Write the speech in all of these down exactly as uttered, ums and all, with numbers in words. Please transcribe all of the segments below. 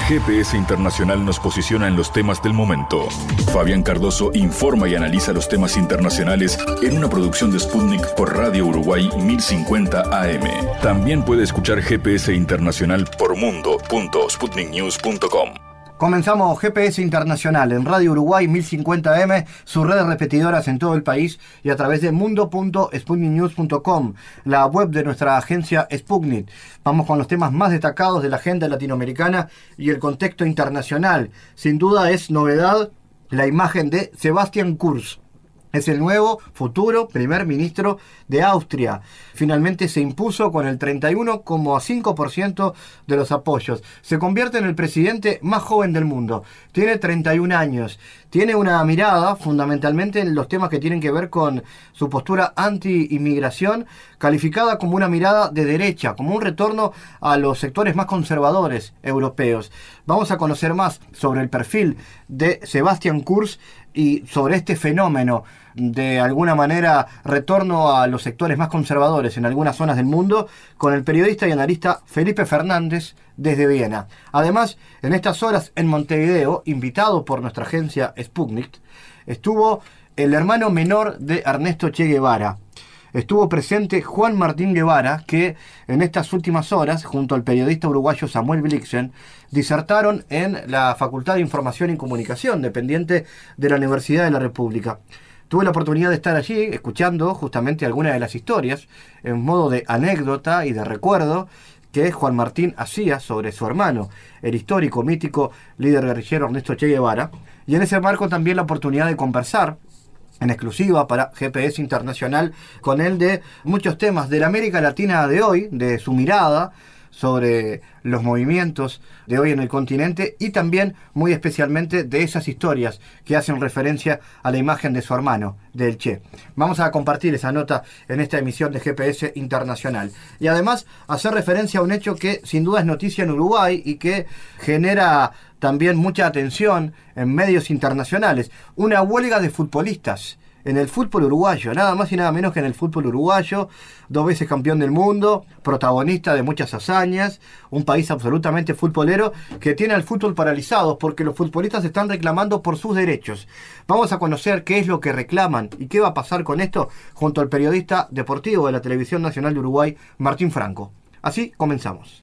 G P S Internacional nos posiciona en los temas del momento. Fabián Cardoso informa y analiza los temas internacionales en una producción de Sputnik por Radio Uruguay mil cincuenta A M. También puede escuchar G P S Internacional por mundo punto sputnik news punto com. Comenzamos G P S Internacional en Radio Uruguay mil cincuenta A M, sus redes repetidoras en todo el país y a través de mundo punto sputnik news punto com, la web de nuestra agencia Sputnik. Vamos con los temas más destacados de la agenda latinoamericana y el contexto internacional. Sin duda es novedad la imagen de Sebastian Kurz. Es el nuevo futuro primer ministro de Austria. Finalmente se impuso con el treinta y uno coma cinco por ciento de los apoyos. Se convierte en el presidente más joven del mundo. Tiene treinta y un años. Tiene una mirada fundamentalmente en los temas que tienen que ver con su postura anti-inmigración, calificada como una mirada de derecha, como un retorno a los sectores más conservadores europeos. Vamos a conocer más sobre el perfil de Sebastian Kurz y sobre este fenómeno de alguna manera retorno a los sectores más conservadores en algunas zonas del mundo con el periodista y analista Felipe Fernández desde Viena. Además, en estas horas en Montevideo, invitado por nuestra agencia Sputnik, estuvo el hermano menor de Ernesto Che Guevara. Estuvo presente Juan Martín Guevara, que en estas últimas horas, junto al periodista uruguayo Samuel Blixen, disertaron en la Facultad de Información y Comunicación, dependiente de la Universidad de la República. Tuve la oportunidad de estar allí escuchando justamente algunas de las historias, en modo de anécdota y de recuerdo, que Juan Martín hacía sobre su hermano, el histórico, mítico líder guerrillero Ernesto Che Guevara, y en ese marco también la oportunidad de conversar en exclusiva para G P S Internacional con él de muchos temas de la América Latina de hoy, de su mirada sobre los movimientos de hoy en el continente y también muy especialmente de esas historias que hacen referencia a la imagen de su hermano, del Che. Vamos a compartir esa nota en esta emisión de G P S Internacional y además hacer referencia a un hecho que sin duda es noticia en Uruguay y que genera también mucha atención en medios internacionales. Una huelga de futbolistas en el fútbol uruguayo, nada más y nada menos que en el fútbol uruguayo, dos veces campeón del mundo, protagonista de muchas hazañas, un país absolutamente futbolero que tiene al fútbol paralizado porque los futbolistas están reclamando por sus derechos. Vamos a conocer qué es lo que reclaman y qué va a pasar con esto junto al periodista deportivo de la Televisión Nacional de Uruguay, Martín Franco. Así comenzamos.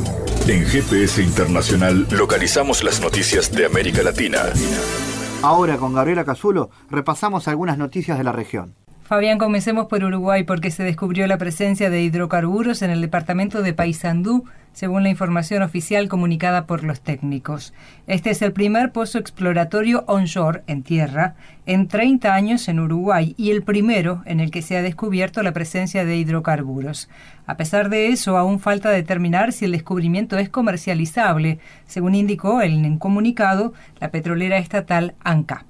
En G P S Internacional localizamos las noticias de América Latina. Ahora con Gabriela Casulo repasamos algunas noticias de la región. Fabián, comencemos por Uruguay porque se descubrió la presencia de hidrocarburos en el departamento de Paysandú, según la información oficial comunicada por los técnicos. Este es el primer pozo exploratorio onshore, en tierra, en treinta años en Uruguay y el primero en el que se ha descubierto la presencia de hidrocarburos. A pesar de eso, aún falta determinar si el descubrimiento es comercializable, según indicó en un comunicado la petrolera estatal ANCAP.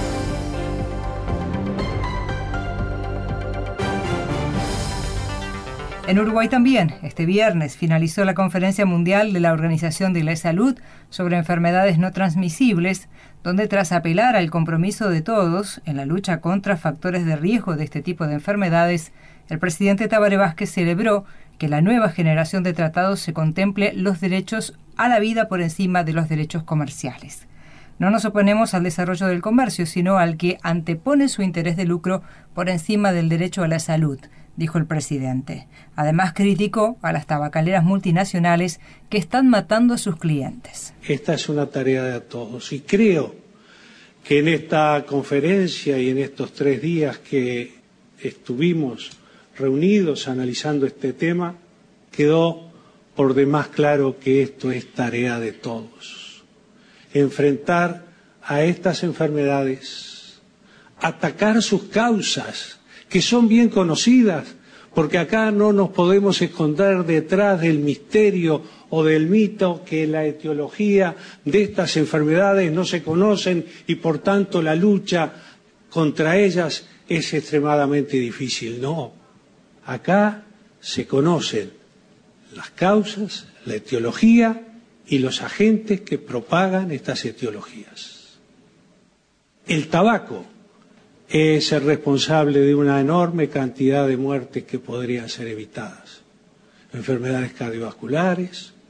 En Uruguay también, este viernes, finalizó la Conferencia Mundial de la Organización de la Salud sobre enfermedades no transmisibles, donde tras apelar al compromiso de todos en la lucha contra factores de riesgo de este tipo de enfermedades, el presidente Tabaré Vázquez celebró que la nueva generación de tratados se contemple los derechos a la vida por encima de los derechos comerciales. No nos oponemos al desarrollo del comercio, sino al que antepone su interés de lucro por encima del derecho a la salud, dijo el presidente. Además criticó a las tabacaleras multinacionales que están matando a sus clientes. Esta es una tarea de todos y creo que en esta conferencia y en estos tres días que estuvimos reunidos analizando este tema, quedó por demás claro que esto es tarea de todos. Enfrentar a estas enfermedades, atacar sus causas, que son bien conocidas, porque acá no nos podemos esconder detrás del misterio o del mito que la etiología de estas enfermedades no se conocen y por tanto la lucha contra ellas es extremadamente difícil. No, acá se conocen las causas, la etiología y los agentes que propagan estas etiologías. El tabaco es el responsable de una enorme cantidad de muertes que podrían ser evitadas. Enfermedades cardiovasculares,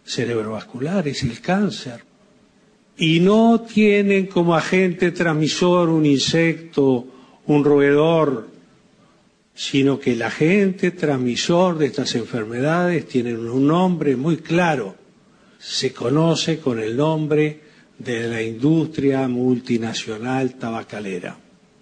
cerebrovasculares, el cáncer. Y no tienen como agente transmisor un insecto, un roedor, sino que el agente transmisor de estas enfermedades tiene un nombre muy claro. Se conoce con el nombre de la industria multinacional tabacalera,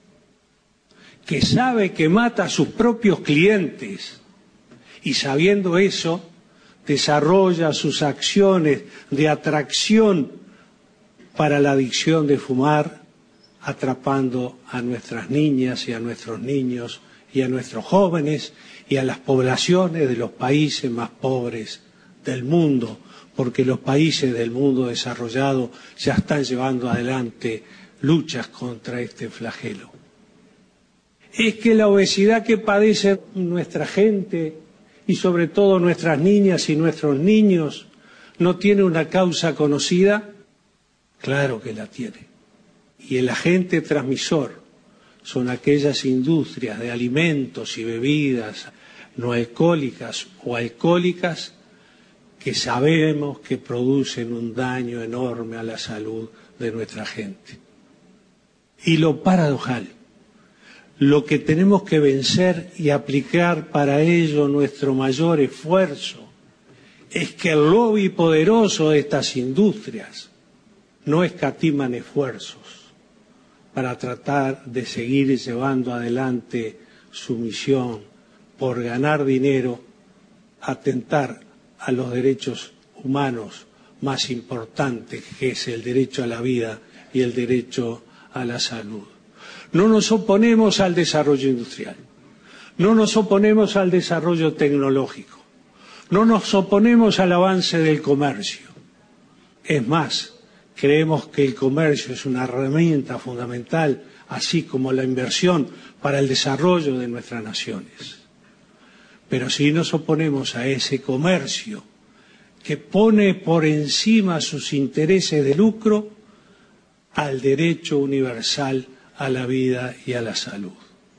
que sabe que mata a sus propios clientes y sabiendo eso, desarrolla sus acciones de atracción para la adicción de fumar, atrapando a nuestras niñas y a nuestros niños y a nuestros jóvenes y a las poblaciones de los países más pobres del mundo, porque los países del mundo desarrollado ya están llevando adelante luchas contra este flagelo. Es que la obesidad que padece nuestra gente y sobre todo nuestras niñas y nuestros niños no tiene una causa conocida. Claro que la tiene. Y el agente transmisor son aquellas industrias de alimentos y bebidas no alcohólicas o alcohólicas que sabemos que producen un daño enorme a la salud de nuestra gente. Y lo paradojal, lo que tenemos que vencer y aplicar para ello nuestro mayor esfuerzo, es que el lobby poderoso de estas industrias no escatiman esfuerzos para tratar de seguir llevando adelante su misión por ganar dinero, atentar a los derechos humanos más importantes, que es el derecho a la vida y el derecho a la salud. No nos oponemos al desarrollo industrial, no nos oponemos al desarrollo tecnológico, no nos oponemos al avance del comercio. Es más, creemos que el comercio es una herramienta fundamental, así como la inversión para el desarrollo de nuestras naciones. Pero si nos oponemos a ese comercio que pone por encima sus intereses de lucro al derecho universal a la vida y a la salud.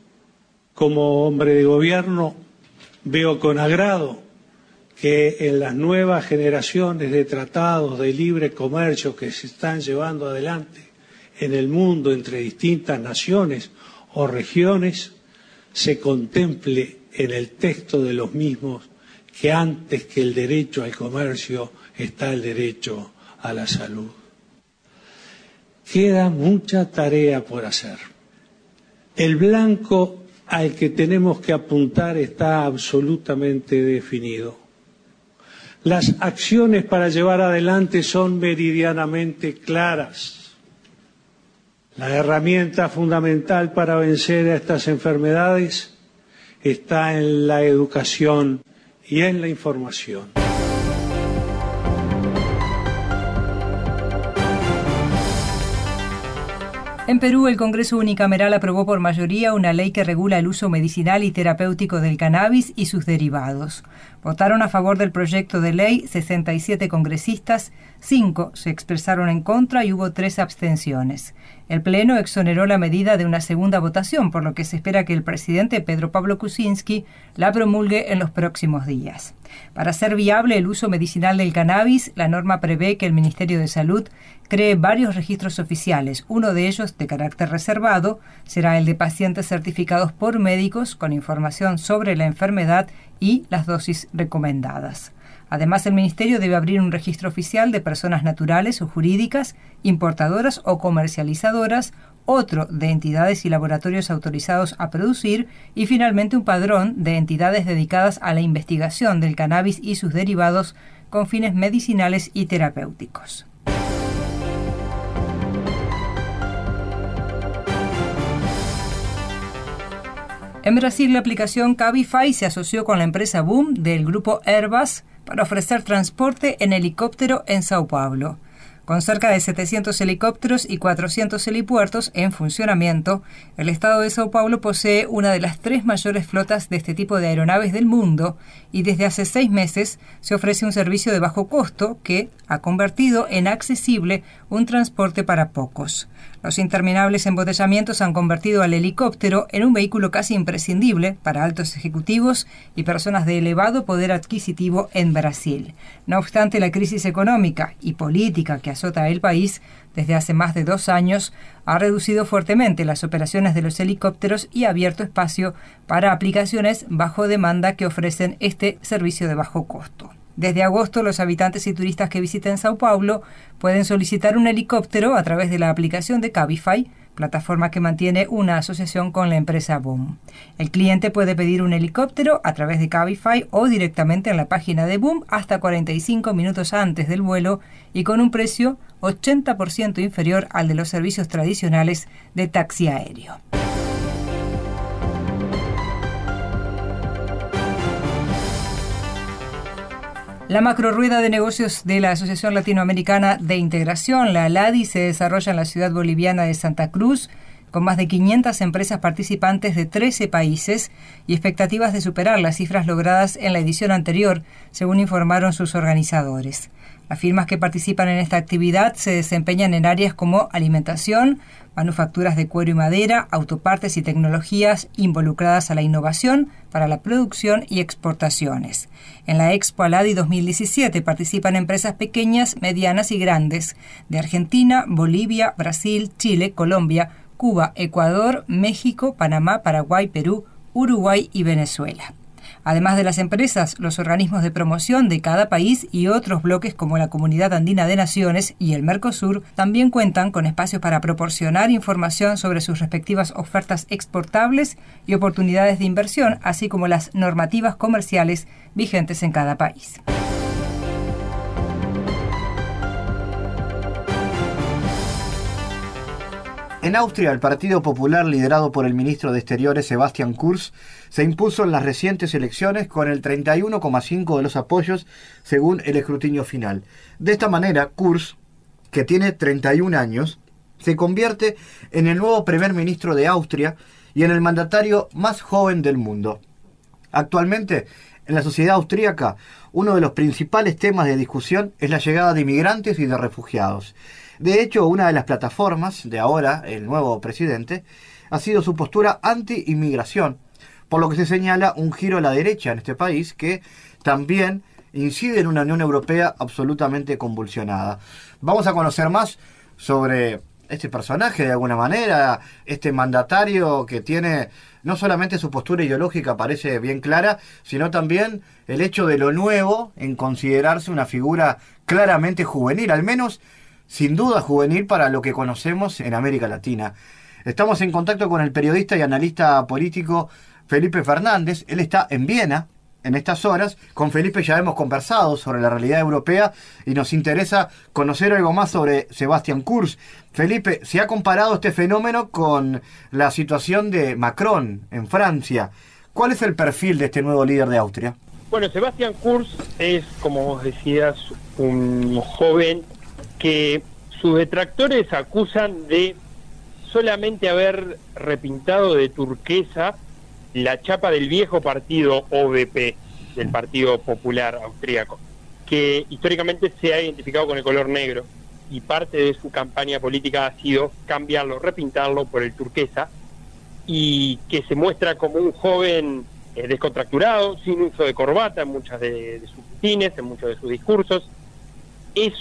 Como hombre de gobierno, veo con agrado que en las nuevas generaciones de tratados de libre comercio que se están llevando adelante en el mundo entre distintas naciones o regiones, se contemple en el texto de los mismos que antes que el derecho al comercio está el derecho a la salud. Queda mucha tarea por hacer. El blanco al que tenemos que apuntar está absolutamente definido. Las acciones para llevar adelante son meridianamente claras. La herramienta fundamental para vencer a estas enfermedades está en la educación y en la información. En Perú, el Congreso Unicameral aprobó por mayoría una ley que regula el uso medicinal y terapéutico del cannabis y sus derivados. Votaron a favor del proyecto de ley sesenta y siete congresistas, cinco se expresaron en contra y hubo tres abstenciones. El Pleno exoneró la medida de una segunda votación, por lo que se espera que el presidente Pedro Pablo Kuczynski la promulgue en los próximos días. Para hacer viable el uso medicinal del cannabis, la norma prevé que el Ministerio de Salud cree varios registros oficiales. Uno de ellos, de carácter reservado, será el de pacientes certificados por médicos con información sobre la enfermedad y las dosis recomendadas. Además, el Ministerio debe abrir un registro oficial de personas naturales o jurídicas, importadoras o comercializadoras, otro de entidades y laboratorios autorizados a producir y finalmente un padrón de entidades dedicadas a la investigación del cannabis y sus derivados con fines medicinales y terapéuticos. En Brasil, la aplicación Cabify se asoció con la empresa Boom del grupo Airbus para ofrecer transporte en helicóptero en Sao Paulo. Con cerca de setecientos helicópteros y cuatrocientos helipuertos en funcionamiento, el estado de Sao Paulo posee una de las tres mayores flotas de este tipo de aeronaves del mundo y desde hace seis meses se ofrece un servicio de bajo costo que ha convertido en accesible un transporte para pocos. Los interminables embotellamientos han convertido al helicóptero en un vehículo casi imprescindible para altos ejecutivos y personas de elevado poder adquisitivo en Brasil. No obstante, la crisis económica y política que azota el país desde hace más de dos años ha reducido fuertemente las operaciones de los helicópteros y ha abierto espacio para aplicaciones bajo demanda que ofrecen este servicio de bajo costo. Desde agosto, los habitantes y turistas que visiten Sao Paulo pueden solicitar un helicóptero a través de la aplicación de Cabify, plataforma que mantiene una asociación con la empresa Boom. El cliente puede pedir un helicóptero a través de Cabify o directamente en la página de Boom hasta cuarenta y cinco minutos antes del vuelo y con un precio ochenta por ciento inferior al de los servicios tradicionales de taxi aéreo. La macrorueda de negocios de la Asociación Latinoamericana de Integración, la ALADI, se desarrolla en la ciudad boliviana de Santa Cruz, con más de quinientas empresas participantes de trece países y expectativas de superar las cifras logradas en la edición anterior, según informaron sus organizadores. Las firmas que participan en esta actividad se desempeñan en áreas como alimentación, manufacturas de cuero y madera, autopartes y tecnologías involucradas a la innovación para la producción y exportaciones. En la Expo ALADI dos mil diecisiete participan empresas pequeñas, medianas y grandes de Argentina, Bolivia, Brasil, Chile, Colombia, Cuba, Ecuador, México, Panamá, Paraguay, Perú, Uruguay y Venezuela. Además de las empresas, los organismos de promoción de cada país y otros bloques como la Comunidad Andina de Naciones y el Mercosur también cuentan con espacios para proporcionar información sobre sus respectivas ofertas exportables y oportunidades de inversión, así como las normativas comerciales vigentes en cada país. En Austria, el Partido Popular, liderado por el ministro de Exteriores Sebastian Kurz, se impuso en las recientes elecciones con el treinta y uno coma cinco por ciento de los apoyos según el escrutinio final. De esta manera, Kurz, que tiene treinta y un años, se convierte en el nuevo primer ministro de Austria y en el mandatario más joven del mundo. Actualmente, en la sociedad austríaca, uno de los principales temas de discusión es la llegada de inmigrantes y de refugiados. De hecho, una de las plataformas de ahora, el nuevo presidente, ha sido su postura anti-inmigración, por lo que se señala un giro a la derecha en este país que también incide en una Unión Europea absolutamente convulsionada. Vamos a conocer más sobre este personaje de alguna manera, este mandatario que tiene no solamente su postura ideológica parece bien clara, sino también el hecho de lo nuevo en considerarse una figura claramente juvenil, al menos sin duda juvenil para lo que conocemos en América Latina. Estamos en contacto con el periodista y analista político Felipe Fernández. Él está en Viena en estas horas. Con Felipe ya hemos conversado sobre la realidad europea y nos interesa conocer algo más sobre Sebastian Kurz. Felipe, se ha comparado este fenómeno con la situación de Macron en Francia. ¿Cuál es el perfil de este nuevo líder de Austria? Bueno, Sebastian Kurz es, como vos decías, un joven que sus detractores acusan de solamente haber repintado de turquesa la chapa del viejo partido O V P, del Partido Popular Austríaco, que históricamente se ha identificado con el color negro, y parte de su campaña política ha sido cambiarlo, repintarlo por el turquesa, y que se muestra como un joven eh, descontracturado, sin uso de corbata en muchas de, de sus mitines, en muchos de sus discursos. Es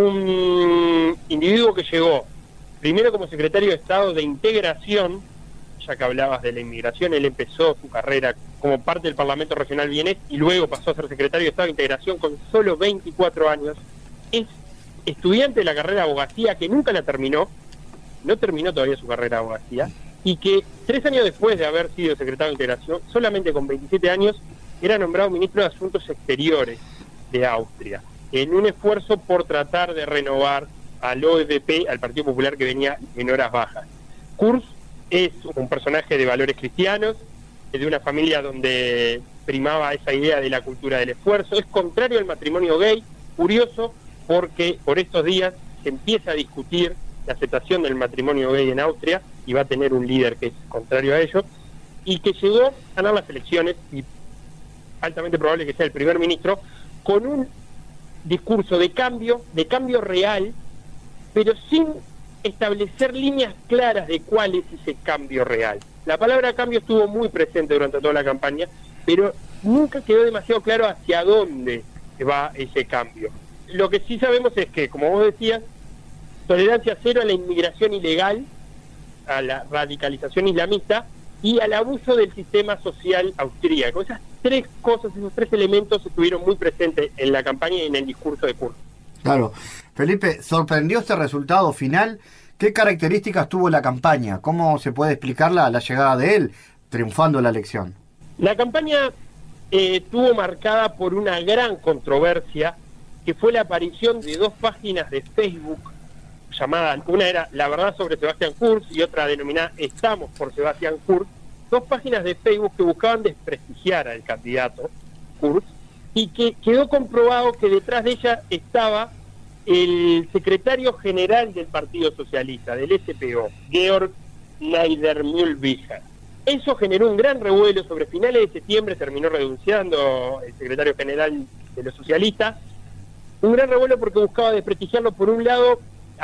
un individuo que llegó primero como secretario de Estado de Integración, ya que hablabas de la inmigración. Él empezó su carrera como parte del Parlamento Regional vienés y luego pasó a ser secretario de Estado de Integración con solo veinticuatro años. Es estudiante de la carrera de abogacía que nunca la terminó, no terminó todavía su carrera de abogacía, y que tres años después de haber sido secretario de Integración, solamente con veintisiete años, era nombrado ministro de Asuntos Exteriores de Austria, en un esfuerzo por tratar de renovar al O V P, al Partido Popular que venía en horas bajas. Kurz es un personaje de valores cristianos, de una familia donde primaba esa idea de la cultura del esfuerzo, es contrario al matrimonio gay, curioso porque por estos días se empieza a discutir la aceptación del matrimonio gay en Austria y va a tener un líder que es contrario a ello, y que llegó a ganar las elecciones y altamente probable que sea el primer ministro, con un discurso de cambio, de cambio real, pero sin establecer líneas claras de cuál es ese cambio real. La palabra cambio estuvo muy presente durante toda la campaña, pero nunca quedó demasiado claro hacia dónde va ese cambio. Lo que sí sabemos es que, como vos decías, tolerancia cero a la inmigración ilegal, a la radicalización islamista y al abuso del sistema social austríaco. Esas tres cosas, esos tres elementos estuvieron muy presentes en la campaña y en el discurso de Kurz. Claro. Felipe, ¿sorprendió este resultado final? ¿Qué características tuvo la campaña? ¿Cómo se puede explicar la, la llegada de él triunfando la elección? La campaña eh, estuvo marcada por una gran controversia, que fue la aparición de dos páginas de Facebook llamadas, una era La Verdad sobre Sebastián Kurz y otra denominada Estamos por Sebastián Kurz, dos páginas de Facebook que buscaban desprestigiar al candidato Kurz, y que quedó comprobado que detrás de ella estaba el secretario general del Partido Socialista, del S P O, Georg Niedermühlwicher. Eso generó un gran revuelo. Sobre finales de septiembre terminó renunciando el secretario general de los socialistas. Un gran revuelo porque buscaba desprestigiarlo, por un lado,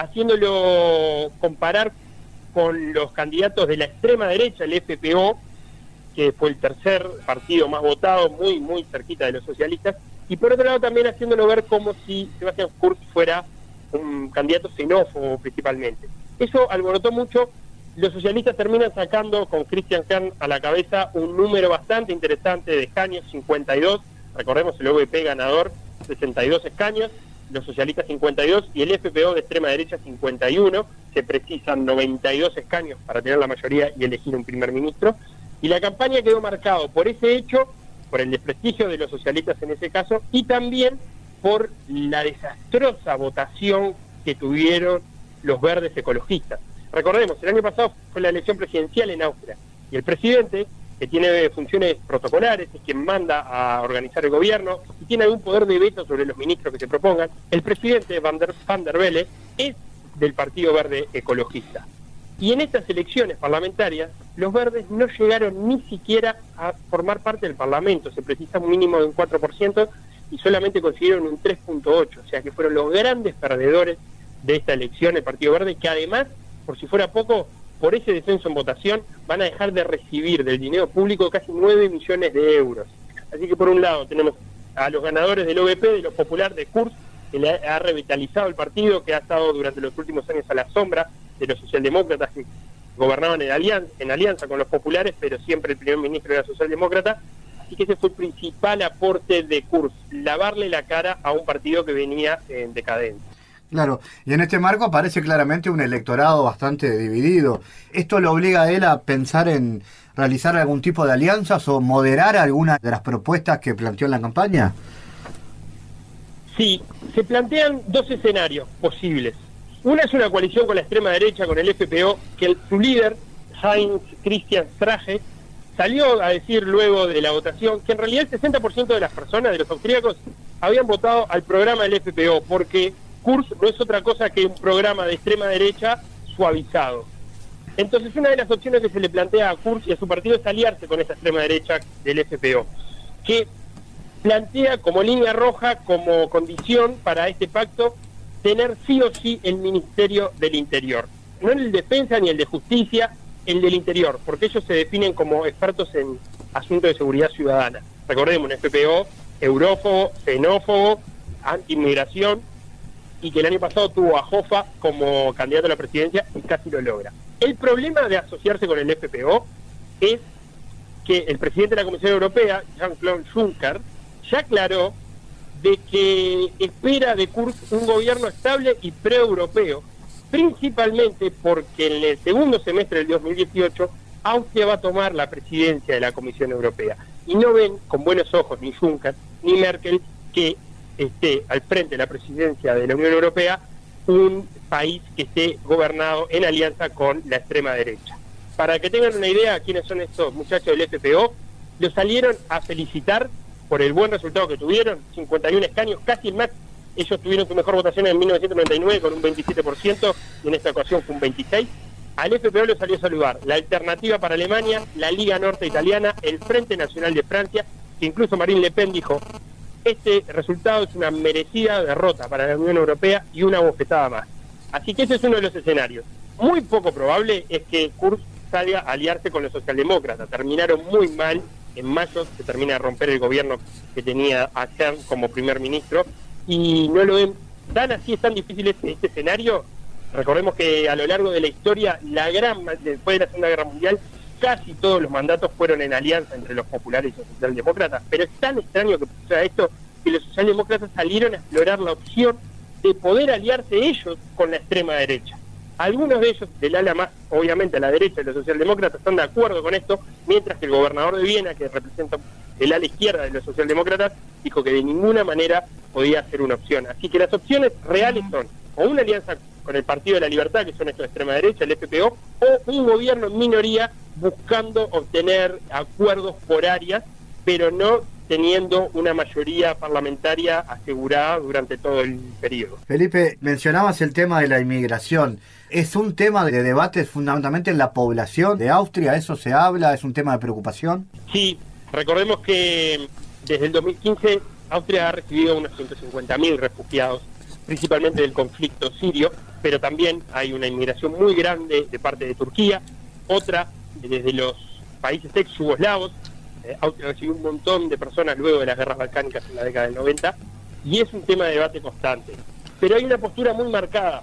haciéndolo comparar con los candidatos de la extrema derecha, el F P O, que fue el tercer partido más votado, muy, muy cerquita de los socialistas, y por otro lado también haciéndolo ver como si Sebastián Kurz fuera un candidato xenófobo principalmente. Eso alborotó mucho. Los socialistas terminan sacando con Christian Kern a la cabeza un número bastante interesante de escaños, cincuenta y dos, recordemos el O V P ganador, sesenta y dos escaños, los socialistas cincuenta y dos y el F P O de extrema derecha cincuenta y uno, se precisan noventa y dos escaños para tener la mayoría y elegir un primer ministro, y la campaña quedó marcado por ese hecho, por el desprestigio de los socialistas en ese caso, y también por la desastrosa votación que tuvieron los verdes ecologistas. Recordemos, el año pasado fue la elección presidencial en Austria, y el presidente, que tiene funciones protocolares, es quien manda a organizar el gobierno y tiene algún poder de veto sobre los ministros que se propongan, el presidente Van der, Van der Belle es del Partido Verde Ecologista. Y en estas elecciones parlamentarias, los verdes no llegaron ni siquiera a formar parte del Parlamento, se precisa un mínimo de un cuatro por ciento y solamente consiguieron un tres punto ocho por ciento, o sea que fueron los grandes perdedores de esta elección, el Partido Verde, que además, por si fuera poco, por ese descenso en votación, van a dejar de recibir del dinero público casi nueve millones de euros. Así que por un lado tenemos a los ganadores del O V P, de los populares de Kurz, que le ha revitalizado el partido, que ha estado durante los últimos años a la sombra de los socialdemócratas que gobernaban en alianza, en alianza con los populares, pero siempre el primer ministro era socialdemócrata. Así que ese fue el principal aporte de Kurz, lavarle la cara a un partido que venía en decadencia. Claro, y en este marco aparece claramente un electorado bastante dividido. ¿Esto lo obliga a él a pensar en realizar algún tipo de alianzas o moderar algunas de las propuestas que planteó en la campaña? Sí, se plantean dos escenarios posibles. Una es una coalición con la extrema derecha, con el F P O, que el, su líder, Heinz Christian Strache, salió a decir luego de la votación que en realidad el sesenta por ciento de las personas, de los austríacos, habían votado al programa del F P O, porque Kurz no es otra cosa que un programa de extrema derecha suavizado. Entonces una de las opciones que se le plantea a Kurz y a su partido es aliarse con esa extrema derecha del F P O, que plantea como línea roja, como condición para este pacto, tener sí o sí el Ministerio del Interior. No el de Defensa ni el de Justicia, el del Interior, porque ellos se definen como expertos en asuntos de seguridad ciudadana. Recordemos, un F P O eurófobo, xenófobo, anti-inmigración, y que el año pasado tuvo a Hoffa como candidato a la presidencia y casi lo logra. El problema de asociarse con el F P O es que el presidente de la Comisión Europea, Jean-Claude Juncker, ya aclaró de que espera de Kurz un gobierno estable y pre-europeo, principalmente porque en el segundo semestre del dos mil dieciocho Austria va a tomar la presidencia de la Comisión Europea, y no ven con buenos ojos ni Juncker ni Merkel que esté al frente de la presidencia de la Unión Europea un país que esté gobernado en alianza con la extrema derecha. Para que tengan una idea quiénes son estos muchachos del F P O, los salieron a felicitar por el buen resultado que tuvieron, cincuenta y uno escaños, casi el más. Ellos tuvieron su mejor votación en mil novecientos noventa y nueve con un veintisiete por ciento y en esta ocasión fue un veintiséis por ciento. Al F P O lo salió a saludar la Alternativa para Alemania, la Liga Norte Italiana, el Frente Nacional de Francia, que incluso Marine Le Pen dijo: este resultado es una merecida derrota para la Unión Europea y una bofetada más. Así que ese es uno de los escenarios. Muy poco probable es que Kurz salga a aliarse con los socialdemócratas. Terminaron muy mal. En mayo se termina de romper el gobierno que tenía a Schern como primer ministro, y no lo ven tan así, es tan difícil este, este escenario. Recordemos que a lo largo de la historia, la gran después de la Segunda Guerra Mundial, casi todos los mandatos fueron en alianza entre los populares y los socialdemócratas, pero es tan extraño que suceda esto, que los socialdemócratas salieron a explorar la opción de poder aliarse ellos con la extrema derecha. Algunos de ellos, del ala más, obviamente, a la derecha de los socialdemócratas, están de acuerdo con esto, mientras que el gobernador de Viena, que representa el ala izquierda de los socialdemócratas, dijo que de ninguna manera podía ser una opción. Así que las opciones reales son o una alianza con el Partido de la Libertad, que son estos de extrema derecha, el F P O, o un gobierno en minoría buscando obtener acuerdos por áreas, pero no teniendo una mayoría parlamentaria asegurada durante todo el periodo. Felipe, mencionabas el tema de la inmigración. ¿Es un tema de debate fundamentalmente en la población de Austria? ¿Eso se habla? ¿Es un tema de preocupación? Sí, recordemos que desde el dos mil quince Austria ha recibido unos ciento cincuenta mil refugiados, principalmente del conflicto sirio, pero también hay una inmigración muy grande de parte de Turquía, otra desde los países ex-yugoslavos. Austria recibió un montón de personas luego de las guerras balcánicas en la década del noventa, y es un tema de debate constante. Pero hay una postura muy marcada.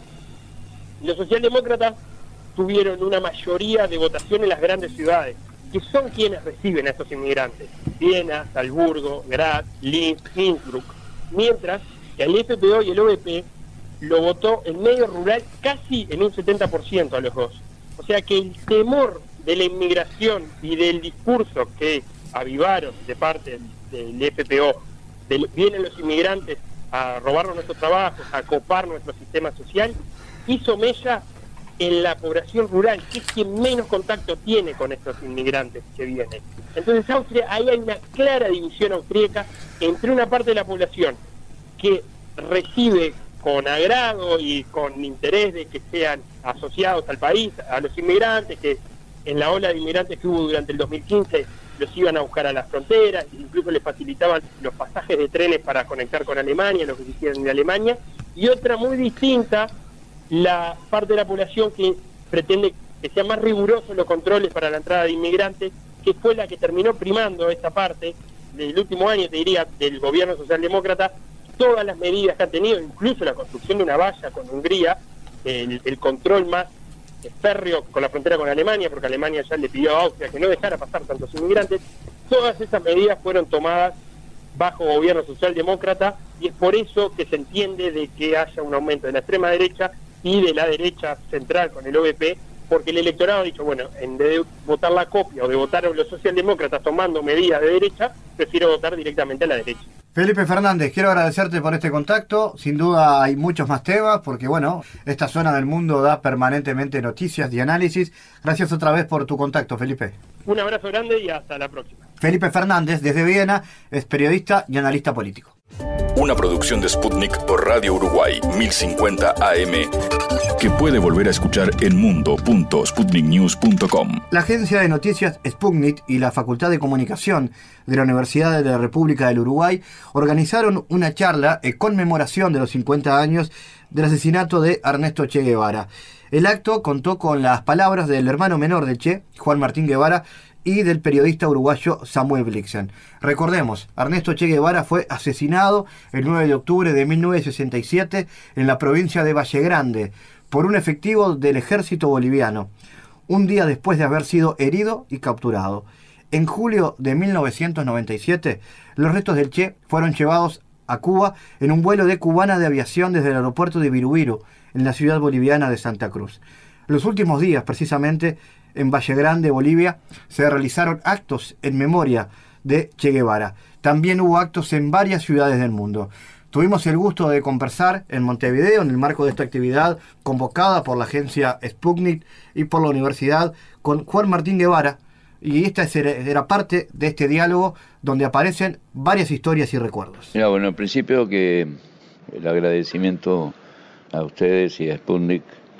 Los socialdemócratas tuvieron una mayoría de votación en las grandes ciudades, que son quienes reciben a estos inmigrantes: Viena, Salzburgo, Graz, Linz, Innsbruck, mientras que el F P O y el O V P lo votó en medio rural casi en un setenta por ciento a los dos. O sea que el temor de la inmigración y del discurso que avivaron de parte del F P O, de, vienen los inmigrantes a robarnos nuestros trabajos, a copar nuestro sistema social, hizo mella en la población rural, que es quien menos contacto tiene con estos inmigrantes que vienen. Entonces Austria, ahí hay una clara división austríaca entre una parte de la población que recibe con agrado y con interés de que sean asociados al país, a los inmigrantes, que en la ola de inmigrantes que hubo durante el dos mil quince los iban a buscar a las fronteras, incluso les facilitaban los pasajes de trenes para conectar con Alemania, los que quisieran ir a Alemania, y otra muy distinta, la parte de la población que pretende que sean más rigurosos los controles para la entrada de inmigrantes, que fue la que terminó primando esta parte del último año, te diría, del gobierno socialdemócrata. Todas las medidas que han tenido, incluso la construcción de una valla con Hungría, el, el control más férreo con la frontera con Alemania, porque Alemania ya le pidió a Austria que no dejara pasar tantos inmigrantes. Todas esas medidas fueron tomadas bajo gobierno socialdemócrata, y es por eso que se entiende de que haya un aumento de la extrema derecha y de la derecha central con el O V P, porque el electorado ha dicho, bueno, en vez de votar la copia o de votar a los socialdemócratas tomando medidas de derecha, prefiero votar directamente a la derecha. Felipe Fernández, quiero agradecerte por este contacto. Sin duda hay muchos más temas, porque bueno, esta zona del mundo da permanentemente noticias y análisis. Gracias otra vez por tu contacto, Felipe. Un abrazo grande y hasta la próxima. Felipe Fernández, desde Viena, es periodista y analista político. Una producción de Sputnik por Radio Uruguay mil cincuenta A M, que puede volver a escuchar en mundo punto sputnik news punto com. La agencia de noticias Sputnik y la Facultad de Comunicación de la Universidad de la República del Uruguay organizaron una charla en conmemoración de los cincuenta años del asesinato de Ernesto Che Guevara. El acto contó con las palabras del hermano menor de Che, Juan Martín Guevara, y del periodista uruguayo Samuel Blixen. Recordemos, Ernesto Che Guevara fue asesinado el nueve de octubre de mil novecientos sesenta y siete en la provincia de Valle Grande por un efectivo del ejército boliviano, un día después de haber sido herido y capturado. En julio de mil novecientos noventa y siete, los restos del Che fueron llevados a Cuba en un vuelo de Cubana de Aviación desde el aeropuerto de Virubiru, en la ciudad boliviana de Santa Cruz. Los últimos días, precisamente, en Valle Grande, Bolivia, se realizaron actos en memoria de Che Guevara. También hubo actos en varias ciudades del mundo. Tuvimos el gusto de conversar en Montevideo en el marco de esta actividad convocada por la agencia Sputnik y por la universidad con Juan Martín Guevara, y esta era parte de este diálogo donde aparecen varias historias y recuerdos. Mira, bueno, en principio que el agradecimiento a ustedes y a Sputnik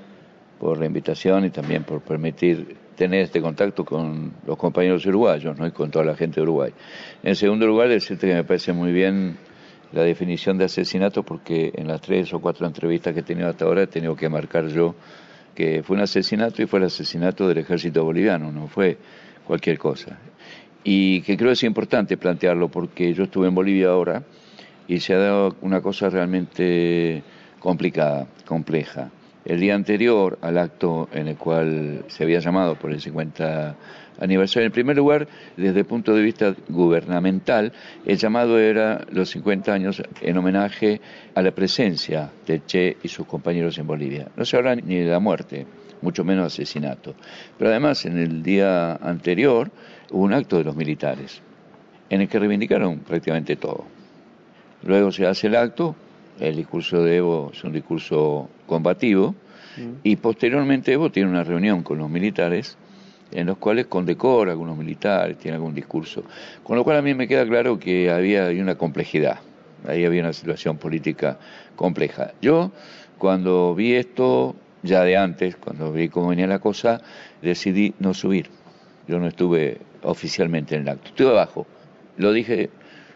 por la invitación y también por permitir tener este contacto con los compañeros uruguayos, ¿no? Y con toda la gente de Uruguay. En segundo lugar, decirte que me parece muy bien la definición de asesinato, porque en las tres o cuatro entrevistas que he tenido hasta ahora he tenido que marcar yo que fue un asesinato y fue el asesinato del ejército boliviano, no fue cualquier cosa. Y que creo que es importante plantearlo porque yo estuve en Bolivia ahora y se ha dado una cosa realmente complicada, compleja. El día anterior al acto en el cual se había llamado por el cincuenta aniversario, en primer lugar, desde el punto de vista gubernamental, el llamado era los cincuenta años en homenaje a la presencia de Che y sus compañeros en Bolivia. No se habla ni de la muerte, mucho menos asesinato. Pero además, en el día anterior hubo un acto de los militares, en el que reivindicaron prácticamente todo. Luego se hace el acto, el discurso de Evo es un discurso combativo, mm. y posteriormente Evo tiene una reunión con los militares, en los cuales condecora a algunos militares, tiene algún discurso. Con lo cual a mí me queda claro que había una complejidad, ahí había una situación política compleja. Yo, cuando vi esto, ya de antes, cuando vi cómo venía la cosa, decidí no subir. Yo no estuve oficialmente en el acto, estuve abajo. Lo dije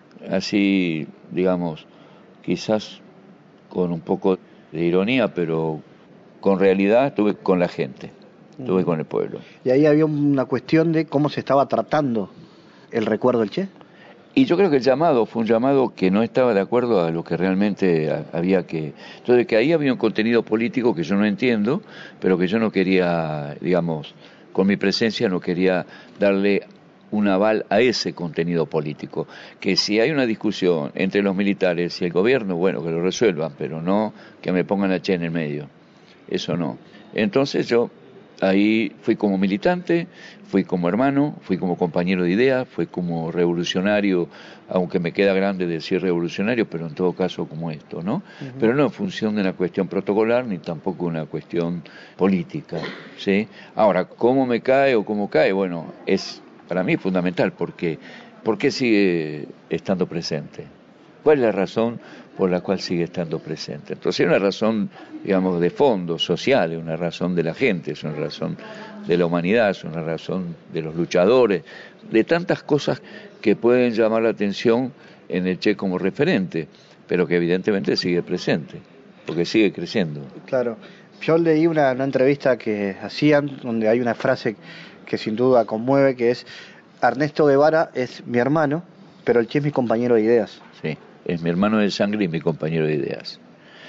así, digamos, quizás con un poco de ironía, pero con realidad estuve con la gente. Estuve con el pueblo. Y ahí había una cuestión de cómo se estaba tratando el recuerdo del Che. Y yo creo que el llamado fue un llamado que no estaba de acuerdo a lo que realmente había que... Entonces, que ahí había un contenido político que yo no entiendo, pero que yo no quería, digamos, con mi presencia no quería darle un aval a ese contenido político. Que si hay una discusión entre los militares y el gobierno, bueno, que lo resuelvan, pero no que me pongan a Che en el medio. Eso no. Entonces yo... Ahí fui como militante, fui como hermano, fui como compañero de ideas, fui como revolucionario, aunque me queda grande decir revolucionario, pero en todo caso como esto, ¿no? Uh-huh. Pero no en función de una cuestión protocolar ni tampoco una cuestión política, ¿sí? Ahora, ¿cómo me cae o cómo cae? Bueno, es para mí fundamental, porque ¿por qué sigue estando presente? ¿Cuál es la razón por la cual sigue estando presente? Entonces hay una razón, digamos, de fondo, social, es una razón de la gente, es una razón de la humanidad, es una razón de los luchadores, de tantas cosas que pueden llamar la atención en el Che como referente, pero que evidentemente sigue presente, porque sigue creciendo. Claro, yo leí una, una entrevista que hacían, donde hay una frase que sin duda conmueve, que es: Ernesto Guevara es mi hermano, pero el Che es mi compañero de ideas. Sí. Es mi hermano de sangre y mi compañero de ideas.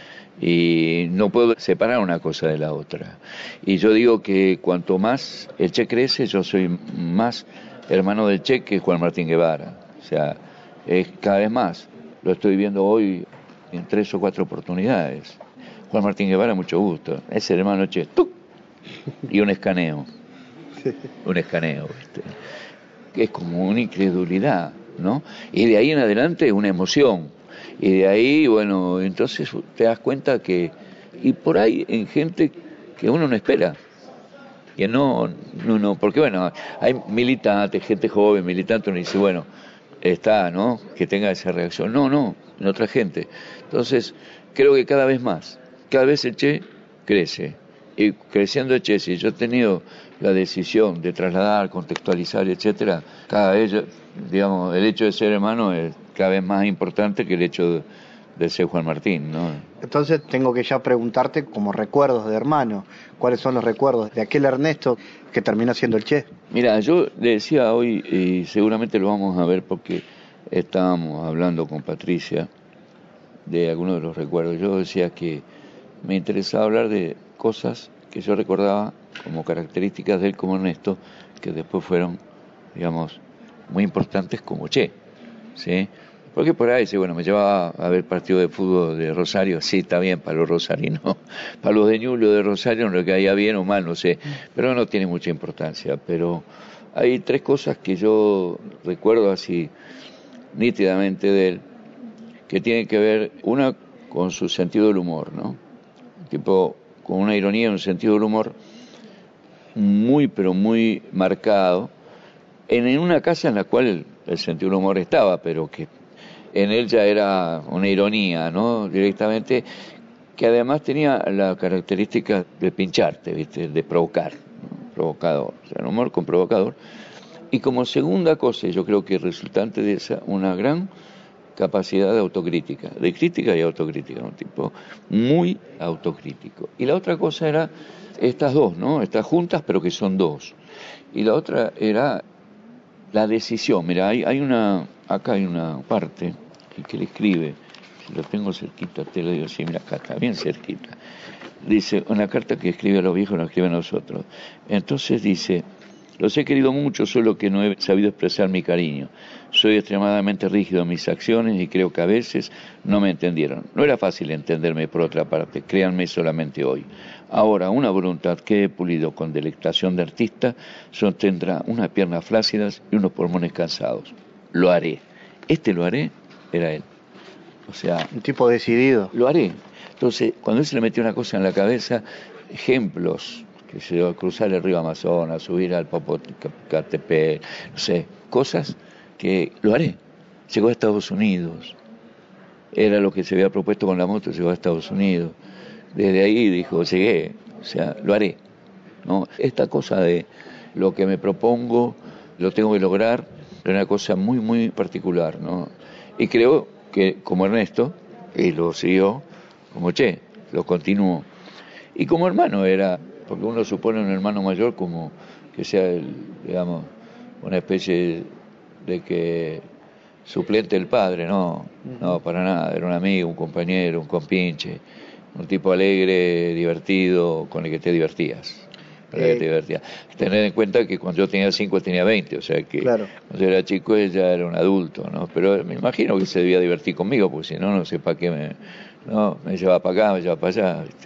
Y no puedo separar una cosa de la otra. Y yo digo que cuanto más el Che crece, yo soy más hermano del Che que Juan Martín Guevara. O sea, es cada vez más. Lo estoy viendo hoy en tres o cuatro oportunidades. Juan Martín Guevara, mucho gusto. Es el hermano Che. ¡Tuc! Y un escaneo. Un escaneo, ¿viste? Que es como una incredulidad, ¿no? Y de ahí en adelante una emoción, y de ahí, bueno, entonces te das cuenta que, y por ahí en gente que uno no espera, que no, no, no, porque bueno, hay militantes, gente joven, militante, uno dice, bueno, está, ¿no? Que tenga esa reacción, no, no, en otra gente. Entonces, creo que cada vez más, cada vez el Che crece, y creciendo el Che, si yo he tenido la decisión de trasladar, contextualizar, etcétera, cada vez, digamos, el hecho de ser hermano es cada vez más importante que el hecho de, de ser Juan Martín, ¿no? Entonces tengo que ya preguntarte como recuerdos de hermano, ¿cuáles son los recuerdos de aquel Ernesto que terminó siendo el Che? Mira, yo le decía hoy, y seguramente lo vamos a ver porque estábamos hablando con Patricia de algunos de los recuerdos, yo decía que me interesaba hablar de cosas que yo recordaba como características de él como Ernesto, que después fueron, digamos, muy importantes como Che, ¿sí? Porque por ahí dice, bueno, me llevaba a ver partido de fútbol de Rosario, sí, está bien, para los rosarinos, para los de Ñuble de Rosario no le caía bien o mal, no sé, pero no tiene mucha importancia. Pero hay tres cosas que yo recuerdo así nítidamente de él, que tienen que ver, una, con su sentido del humor, ¿no? Tipo, con una ironía, un sentido del humor muy, pero muy marcado, en, en una casa en la cual el, el sentido del humor estaba, pero que en él ya era una ironía, ¿no? Directamente, que además tenía la característica de pincharte, ¿viste? De provocar, ¿no? Provocador, o sea, un humor con provocador. Y como segunda cosa, yo creo que resultante de esa, una gran capacidad de autocrítica, de crítica y autocrítica, un tipo muy autocrítico. Y la otra cosa era estas dos, ¿no? Estas juntas, pero que son dos. Y la otra era la decisión. Mira, hay, hay una, acá hay una parte que, que le escribe, si lo tengo cerquita, te lo digo así, mira, acá está bien cerquita. Dice, una carta que escribe a los viejos, no escribe a nosotros. Entonces dice: los he querido mucho, solo que no he sabido expresar mi cariño. Soy extremadamente rígido en mis acciones y creo que a veces no me entendieron. No era fácil entenderme por otra parte, créanme solamente hoy. Ahora, una voluntad que he pulido con delectación de artista sostendrá unas piernas flácidas y unos pulmones cansados. Lo haré. Este lo haré era él. O sea... un tipo decidido. Lo haré. Entonces, cuando él se le metió una cosa en la cabeza, ejemplos, que se dio, cruzar el río Amazonas, subir al Popocatépetl, no sé, cosas que lo haré. Llegó a Estados Unidos, era lo que se había propuesto con la moto, llegó a Estados Unidos. Desde ahí dijo, llegué, o sea, lo haré, ¿no? Esta cosa de lo que me propongo, lo tengo que lograr, es una cosa muy, muy particular, ¿no? Y creo que, como Ernesto, y lo siguió, como Che, lo continuó. Y como hermano era, porque uno supone un hermano mayor como que sea, el, digamos, una especie de que suplente del padre, no, no, para nada, era un amigo, un compañero, un compinche, un tipo alegre, divertido, con el que te divertías. Con el que te divertías. Tener en cuenta que cuando yo tenía cinco, él tenía veinte, o sea que claro. Cuando yo era chico, él ya era un adulto, ¿no? Pero me imagino que se debía divertir conmigo, porque si no, no sé para qué me, no, me llevaba para acá, me llevaba para allá, ¿viste?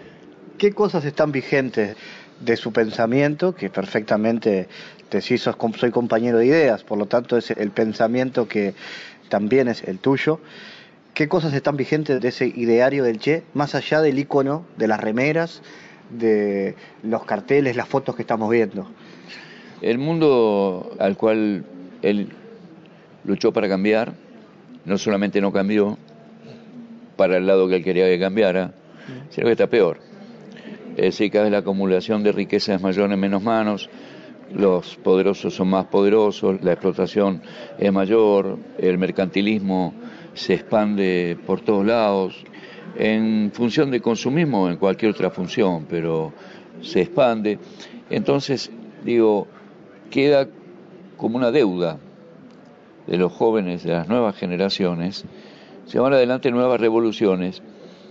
¿Qué cosas están vigentes de su pensamiento? Que perfectamente te decís, sos, soy compañero de ideas, por lo tanto es el pensamiento que también es el tuyo. ¿Qué cosas están vigentes de ese ideario del Che, más allá del ícono, de las remeras, de los carteles, las fotos que estamos viendo? El mundo al cual él luchó para cambiar, no solamente no cambió para el lado que él quería que cambiara, sino que está peor. Es decir, cada vez la acumulación de riqueza es mayor en menos manos, los poderosos son más poderosos, la explotación es mayor, el mercantilismo se expande por todos lados, en función de consumismo o en cualquier otra función, pero se expande. Entonces, digo, queda como una deuda de los jóvenes, de las nuevas generaciones, llevar adelante nuevas revoluciones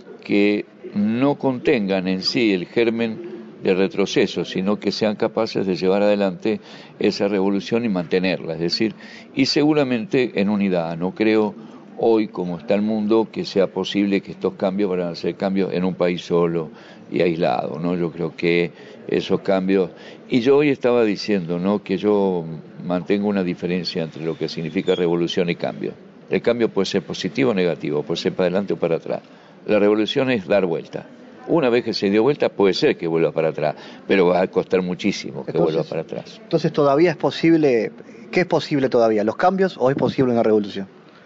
que no contengan en sí el germen de retroceso, sino que sean capaces de llevar adelante esa revolución y mantenerla, es decir, y seguramente en unidad. No creo hoy, como está el mundo, que sea posible que estos cambios van a ser cambios en un país solo y aislado, ¿no? Yo creo que esos cambios, y yo hoy estaba diciendo, ¿no?, que yo mantengo una diferencia entre lo que significa revolución y cambio. El cambio puede ser positivo o negativo, puede ser para adelante o para atrás. La revolución es dar vuelta. Una vez que se dio vuelta, puede ser que vuelva para atrás, pero va a costar muchísimo que entonces, vuelva para atrás. Entonces, ¿todavía es posible? ¿Qué es posible todavía? ¿Los cambios o es posible una revolución?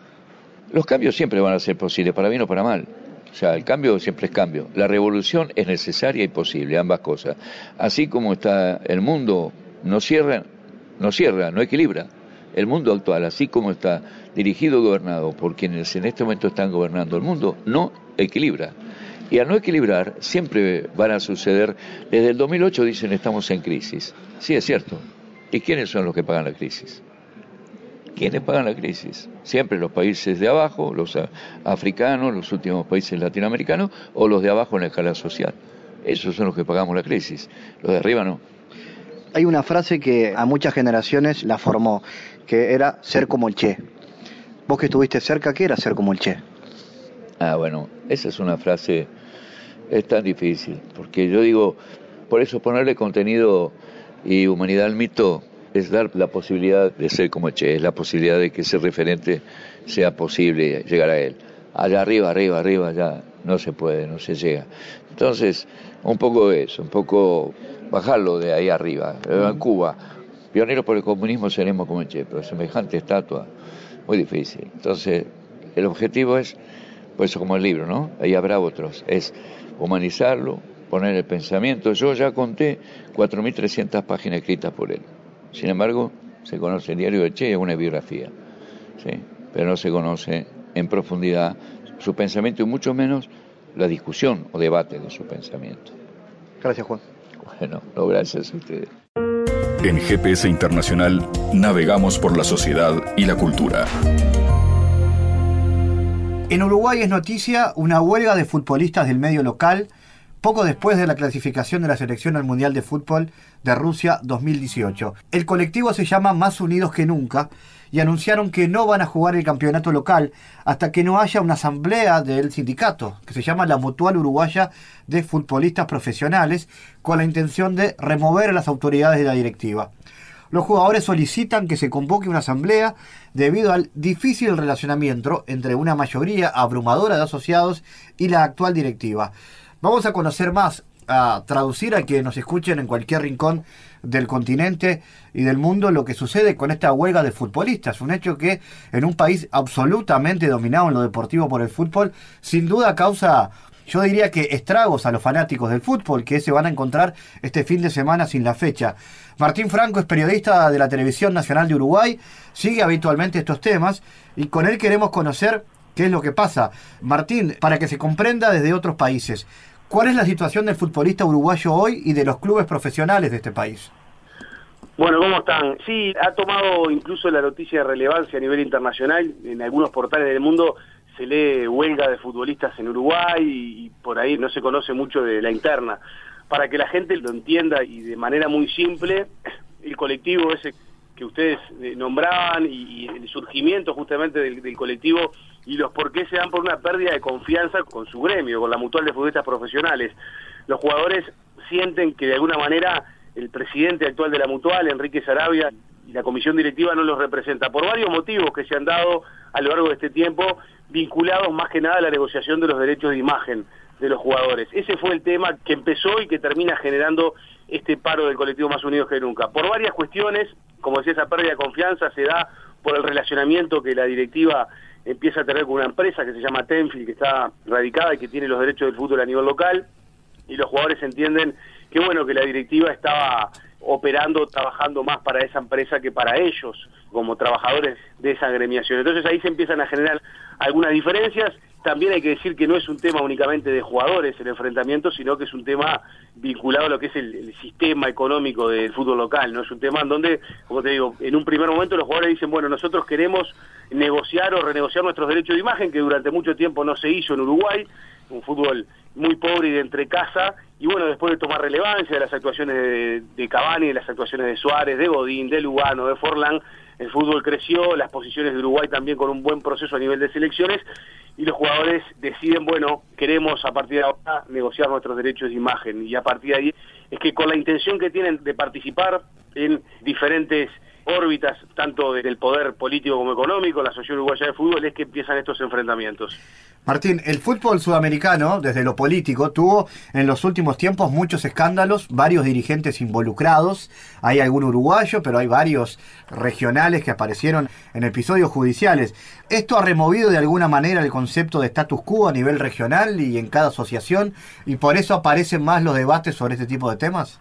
Los cambios siempre van a ser posibles, para bien o para mal. O sea, el cambio siempre es cambio. La revolución es necesaria y posible, ambas cosas. Así como está el mundo, no cierra, no cierra, no equilibra. El mundo actual, así como está dirigido y gobernado por quienes en este momento están gobernando el mundo, no equilibra. Y al no equilibrar, siempre van a suceder, desde el dos mil ocho dicen estamos en crisis. Sí, es cierto. ¿Y quiénes son los que pagan la crisis? ¿Quiénes pagan la crisis? Siempre los países de abajo, los africanos, los últimos países latinoamericanos, o los de abajo en la escala social. Esos son los que pagamos la crisis. Los de arriba no. Hay una frase que a muchas generaciones la formó, que era ser como el Che. Vos que estuviste cerca, ¿qué era ser como el Che? Ah, bueno, esa es una frase, es tan difícil, porque yo digo, por eso ponerle contenido y humanidad al mito es dar la posibilidad de ser como el Che, es la posibilidad de que ese referente sea posible llegar a él. Allá arriba, arriba, arriba, ya no se puede, no se llega. Entonces, un poco eso, un poco bajarlo de ahí arriba. En Cuba, pioneros por el comunismo seremos como el Che, pero semejante estatua, muy difícil. Entonces, el objetivo es, pues como el libro, ¿no? Ahí habrá otros, es humanizarlo, poner el pensamiento. Yo ya conté cuatro mil trescientas páginas escritas por él. Sin embargo, se conoce el diario de Che, es una biografía, ¿sí? Pero no se conoce en profundidad su pensamiento y mucho menos la discusión o debate de su pensamiento. Gracias, Juan. Bueno, no, gracias a ustedes. En G P S Internacional navegamos por la sociedad y la cultura. En Uruguay es noticia una huelga de futbolistas del medio local poco después de la clasificación de la selección al Mundial de Fútbol de Rusia dos mil dieciocho. El colectivo se llama Más Unidos que Nunca y anunciaron que no van a jugar el campeonato local hasta que no haya una asamblea del sindicato, que se llama la Mutual Uruguaya de Futbolistas Profesionales, con la intención de remover a las autoridades de la directiva. Los jugadores solicitan que se convoque una asamblea debido al difícil relacionamiento entre una mayoría abrumadora de asociados y la actual directiva. Vamos a conocer más, a traducir a que nos escuchen en cualquier rincón del continente y del mundo lo que sucede con esta huelga de futbolistas. Un hecho que en un país absolutamente dominado en lo deportivo por el fútbol, sin duda causa, yo diría que estragos a los fanáticos del fútbol que se van a encontrar este fin de semana sin la fecha. Martín Franco es periodista de la Televisión Nacional de Uruguay, sigue habitualmente estos temas y con él queremos conocer qué es lo que pasa. Martín, para que se comprenda desde otros países, ¿cuál es la situación del futbolista uruguayo hoy y de los clubes profesionales de este país? Bueno, ¿cómo están? Sí, ha tomado incluso la noticia de relevancia a nivel internacional. En algunos portales del mundo se lee huelga de futbolistas en Uruguay y por ahí no se conoce mucho de la interna. Para que la gente lo entienda y de manera muy simple, el colectivo ese que ustedes nombraban y, y el surgimiento justamente del, del colectivo y los por qué se dan por una pérdida de confianza con su gremio, con la Mutual de Futbolistas Profesionales. Los jugadores sienten que de alguna manera el presidente actual de la Mutual, Enrique Sarabia, y la comisión directiva no los representa, por varios motivos que se han dado a lo largo de este tiempo, vinculados más que nada a la negociación de los derechos de imagen de los jugadores. Ese fue el tema que empezó y que termina generando este paro del colectivo Más Unidos que Nunca. Por varias cuestiones, como decía, esa pérdida de confianza se da por el relacionamiento que la directiva empieza a tener con una empresa que se llama Tenfield, que está radicada y que tiene los derechos del fútbol a nivel local, y los jugadores entienden que bueno, que la directiva estaba operando, trabajando más para esa empresa que para ellos, como trabajadores de esa agremiación. Entonces ahí se empiezan a generar algunas diferencias. También hay que decir que no es un tema únicamente de jugadores el enfrentamiento, sino que es un tema vinculado a lo que es el, el sistema económico del fútbol local, ¿no? Es un tema en donde, como te digo, en un primer momento los jugadores dicen, bueno, nosotros queremos negociar o renegociar nuestros derechos de imagen, que durante mucho tiempo no se hizo en Uruguay, un fútbol muy pobre y de entre casa, y bueno, después de tomar relevancia de las actuaciones de, de Cavani, de las actuaciones de Suárez, de Godín, de Lugano, de Forlán, el fútbol creció, las posiciones de Uruguay también con un buen proceso a nivel de selecciones, y los jugadores deciden, bueno, queremos a partir de ahora negociar nuestros derechos de imagen, y a partir de ahí es que con la intención que tienen de participar en diferentes órbitas, tanto del poder político como económico, la Asociación Uruguaya de Fútbol, es que empiezan estos enfrentamientos. Martín, el fútbol sudamericano, desde lo político, tuvo en los últimos tiempos muchos escándalos, varios dirigentes involucrados, hay algún uruguayo, pero hay varios regionales que aparecieron en episodios judiciales. ¿Esto ha removido de alguna manera el concepto de status quo a nivel regional y en cada asociación, y por eso aparecen más los debates sobre este tipo de temas?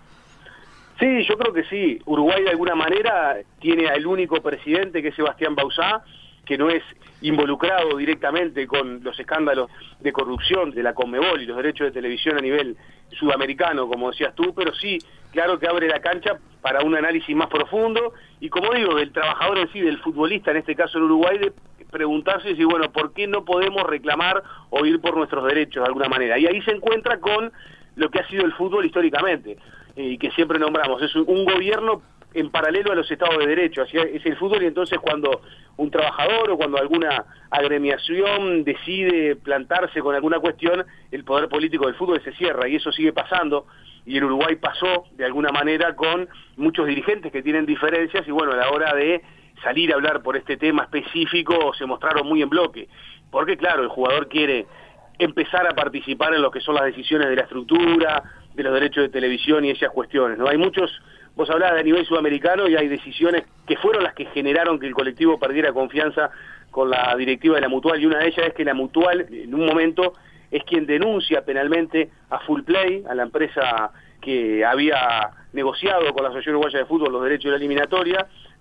Sí, yo creo que sí. Uruguay de alguna manera tiene al único presidente, que es Sebastián Bauzá, que no es involucrado directamente con los escándalos de corrupción de la Conmebol y los derechos de televisión a nivel sudamericano, como decías tú, pero sí, claro que abre la cancha para un análisis más profundo y, como digo, del trabajador en sí, del futbolista, en este caso en Uruguay, de preguntarse si, bueno, ¿por qué no podemos reclamar o ir por nuestros derechos de alguna manera? Y ahí se encuentra con lo que ha sido el fútbol históricamente, y que siempre nombramos, es un gobierno en paralelo a los estados de derecho, así es el fútbol, y entonces cuando un trabajador o cuando alguna agremiación decide plantarse con alguna cuestión, el poder político del fútbol se cierra, y eso sigue pasando, y en Uruguay pasó de alguna manera con muchos dirigentes que tienen diferencias, y bueno, a la hora de salir a hablar por este tema específico se mostraron muy en bloque, porque claro, el jugador quiere empezar a participar en lo que son las decisiones de la estructura, de los derechos de televisión y esas cuestiones, ¿no? Hay muchos, vos hablabas de nivel sudamericano y hay decisiones que fueron las que generaron que el colectivo perdiera confianza con la directiva de la Mutual, y una de ellas es que la Mutual en un momento es quien denuncia penalmente a Full Play, a la empresa que había negociado con la Asociación Uruguaya de Fútbol los derechos de la eliminatoria.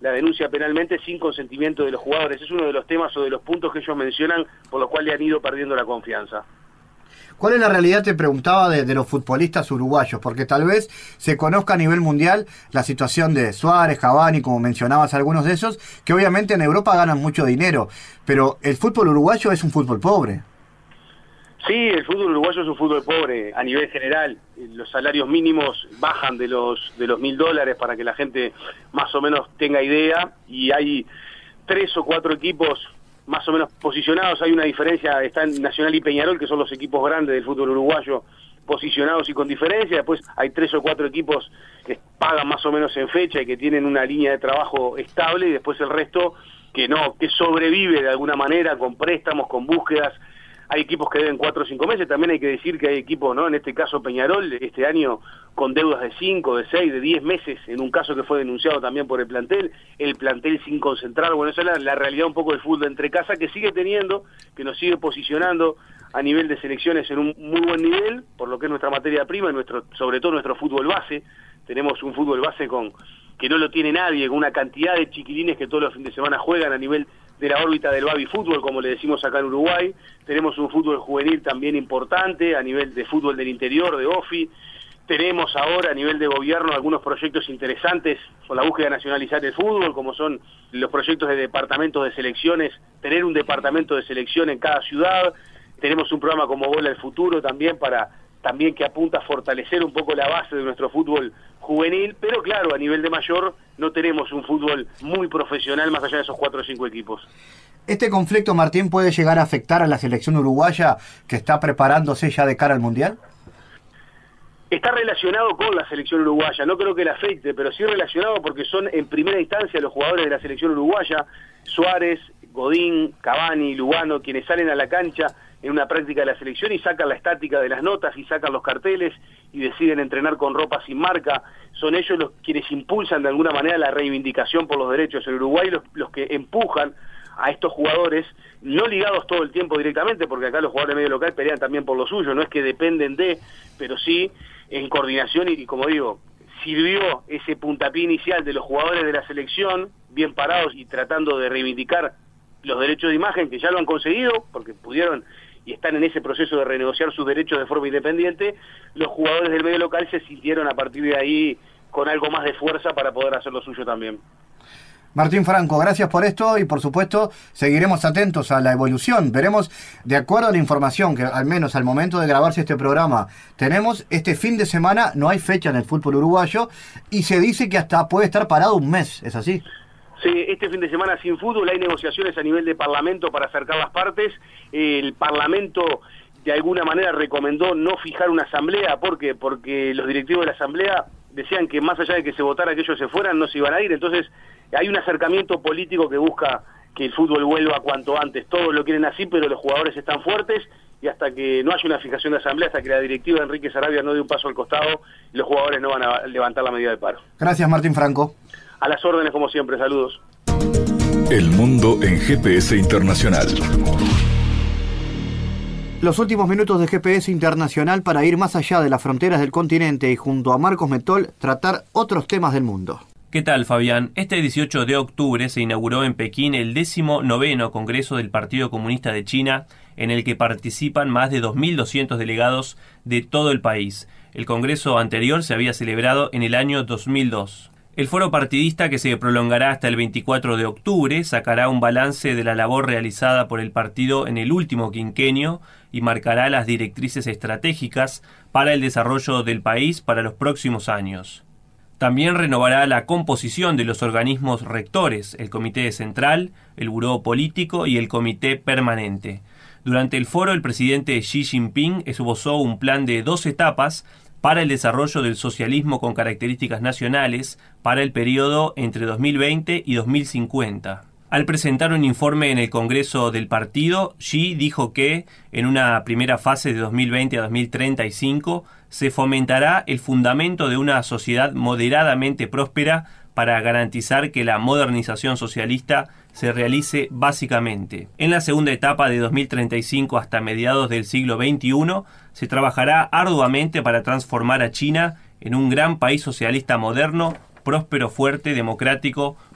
la denuncia penalmente sin consentimiento de los jugadores. Es uno de los temas o de los puntos que ellos mencionan por los cuales han ido perdiendo la confianza. ¿Cuál es la realidad, te preguntaba, de, de los futbolistas uruguayos? Porque tal vez se conozca a nivel mundial la situación de Suárez, Cavani, como mencionabas algunos de esos, que obviamente en Europa ganan mucho dinero, pero el fútbol uruguayo es un fútbol pobre. Sí, el fútbol uruguayo es un fútbol pobre a nivel general. Los salarios mínimos bajan de los de los mil dólares para que la gente más o menos tenga idea, y hay tres o cuatro equipos más o menos posicionados. Hay una diferencia, están Nacional y Peñarol, que son los equipos grandes del fútbol uruguayo, posicionados y con diferencia. Después hay tres o cuatro equipos que pagan más o menos en fecha y que tienen una línea de trabajo estable, y después el resto que no, que sobrevive de alguna manera con préstamos, con búsquedas. Hay equipos que deben cuatro o cinco meses, también hay que decir que hay equipos, ¿no? En este caso Peñarol, este año con deudas de cinco, de seis, de diez meses, en un caso que fue denunciado también por el plantel, el plantel sin concentrar. Bueno, esa es la, la realidad un poco del fútbol entre casa, que sigue teniendo, que nos sigue posicionando a nivel de selecciones en un muy buen nivel, por lo que es nuestra materia prima, y nuestro, sobre todo nuestro fútbol base. Tenemos un fútbol base con que no lo tiene nadie, con una cantidad de chiquilines que todos los fines de semana juegan a nivel de la órbita del baby fútbol, como le decimos acá en Uruguay. Tenemos un fútbol juvenil también importante a nivel de fútbol del interior, de O F I. Tenemos ahora a nivel de gobierno algunos proyectos interesantes con la búsqueda de nacionalizar el fútbol, como son los proyectos de departamentos de selecciones, tener un departamento de selección en cada ciudad. Tenemos un programa como Bola del Futuro también para también que apunta a fortalecer un poco la base de nuestro fútbol juvenil, pero claro, a nivel de mayor no tenemos un fútbol muy profesional más allá de esos cuatro o cinco equipos. ¿Este conflicto, Martín, puede llegar a afectar a la selección uruguaya que está preparándose ya de cara al Mundial? Está relacionado con la selección uruguaya, no creo que la afecte, pero sí relacionado porque son en primera instancia los jugadores de la selección uruguaya, Suárez, Godín, Cavani, Lugano, quienes salen a la cancha en una práctica de la selección y sacan la estática de las notas y sacan los carteles y deciden entrenar con ropa sin marca. Son ellos los quienes impulsan de alguna manera la reivindicación por los derechos en Uruguay, los, los que empujan a estos jugadores, no ligados todo el tiempo directamente, porque acá los jugadores de medio local pelean también por lo suyo, no es que dependen de, pero sí en coordinación, y, y como digo, sirvió ese puntapié inicial de los jugadores de la selección, bien parados y tratando de reivindicar los derechos de imagen, que ya lo han conseguido, porque pudieron y están en ese proceso de renegociar sus derechos de forma independiente. Los jugadores del medio local se sintieron a partir de ahí con algo más de fuerza para poder hacer lo suyo también. Martín Franco, gracias por esto, y por supuesto seguiremos atentos a la evolución. Veremos, de acuerdo a la información que al menos al momento de grabarse este programa tenemos, este fin de semana no hay fecha en el fútbol uruguayo y se dice que hasta puede estar parado un mes, ¿es así? Sí, este fin de semana sin fútbol. Hay negociaciones a nivel de Parlamento para acercar las partes. El Parlamento de alguna manera recomendó no fijar una asamblea. ¿Por qué? Porque los directivos de la asamblea decían que más allá de que se votara que ellos se fueran, no se iban a ir. Entonces hay un acercamiento político que busca que el fútbol vuelva cuanto antes. Todos lo quieren así, pero los jugadores están fuertes, y hasta que no haya una fijación de asamblea, hasta que la directiva de Enrique Sarabia no dé un paso al costado, los jugadores no van a levantar la medida de paro. Gracias, Martín Franco. A las órdenes, como siempre. Saludos. El mundo en G P S Internacional. Los últimos minutos de G P S Internacional para ir más allá de las fronteras del continente y junto a Marcos Metol tratar otros temas del mundo. ¿Qué tal, Fabián? Este dieciocho de octubre se inauguró en Pekín el décimo noveno Congreso del Partido Comunista de China, en el que participan más de dos mil doscientos delegados de todo el país. El congreso anterior se había celebrado en el año dos mil dos. El foro partidista, que se prolongará hasta el veinticuatro de octubre, sacará un balance de la labor realizada por el partido en el último quinquenio y marcará las directrices estratégicas para el desarrollo del país para los próximos años. También renovará la composición de los organismos rectores, el Comité Central, el Buró Político y el Comité Permanente. Durante el foro, el presidente Xi Jinping esbozó un plan de dos etapas para el desarrollo del socialismo con características nacionales para el periodo entre dos mil veinte y dos mil cincuenta. Al presentar un informe en el Congreso del partido, Xi dijo que, en una primera fase de dos mil veinte a dos mil treinta y cinco, se fomentará el fundamento de una sociedad moderadamente próspera para garantizar que la modernización socialista se realice básicamente. En la segunda etapa de dos mil treinta y cinco hasta mediados del siglo veintiuno, se trabajará arduamente para transformar a China en un gran país socialista moderno, próspero, fuerte, democrático,